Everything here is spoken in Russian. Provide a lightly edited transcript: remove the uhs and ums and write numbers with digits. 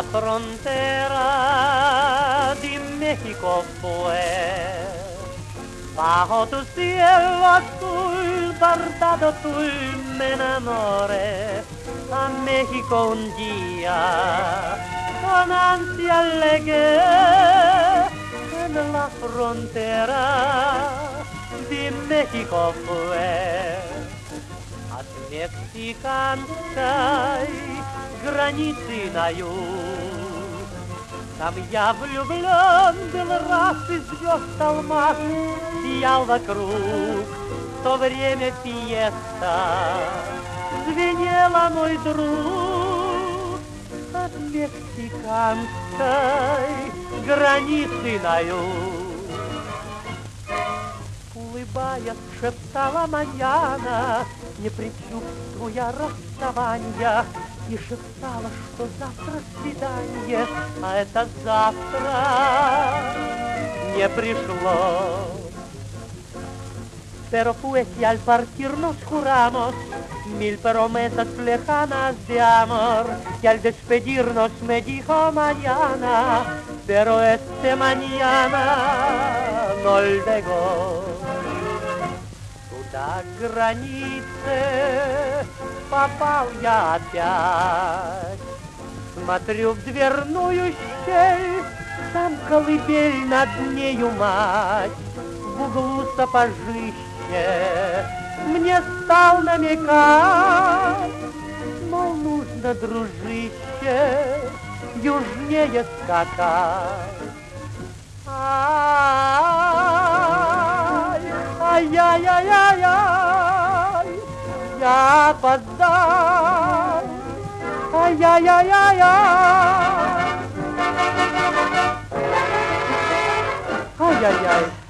frontera di México fue, bajo tu cielo azul, bordado azul, me enamoré a México un día, con ansia llegué en la frontera de México fue. От мексиканской границы на юг. Там я влюблен был раз, и звезд алмаз сиял вокруг. В то время фиеста звенела, мой друг. От мексиканской границы на юг. Улыбаясь, шептала маньяна, не предчувствуя расставания, и шептала, что завтра свидание, а это завтра не пришло. Pero pues y al partir nos juramos 1000 promesas lejanas de amor, y al despedirnos me dijo mañana, pero este mañana no llegó. До границы попал я опять. Смотрю в дверную щель, там колыбель, над нею мать. В углу сапожище мне стал намекать, мол, нужно, дружище, южнее скакать. Ай-яй-яй-яй-яй, я опоздал. Ай-яй-яй-яй-яй, ай-яй-яй.